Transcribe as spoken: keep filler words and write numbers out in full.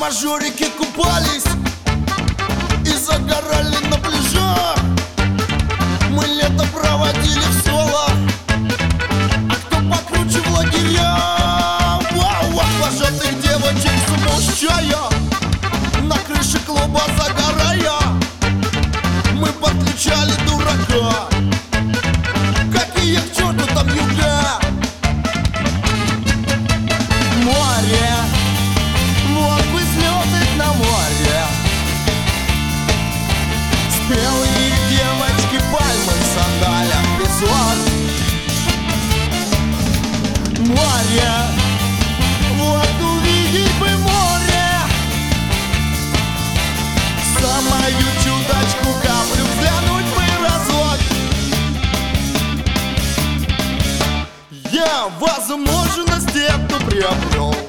Мажорики купались и загорали на пляжах. Мы лето проводили в соло, а кто покруче в лагерях. Вау, вожатых девочек смущая, на крыше клуба загорая, мы подключали дурака. Какие к черту там юга? Море, вот бы слетать на море. Спелые девочки, пальмы в сандалях, песок. Море, вот увидеть бы море. Самую чудачку каплю взглянуть бы разок. Я возможность эту приобрел.